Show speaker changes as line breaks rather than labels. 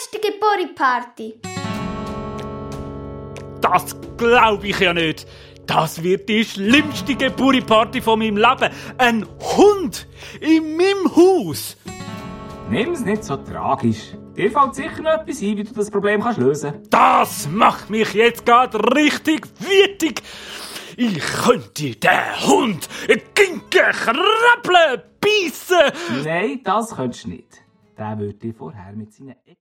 lästige Bori-Party.
Das glaube ich ja nicht. Das wird die schlimmste Geburtstagsparty von meinem Leben. Ein Hund in meinem Haus.
Nimm's nicht so tragisch. Dir fällt sicher noch etwas ein, wie du das Problem lösen kannst.
Das macht mich jetzt gerade richtig wütig. Ich könnte den Hund ginken, krabbeln, beißen.
Nein, das könntest du nicht. Der würde dir vorher mit seinen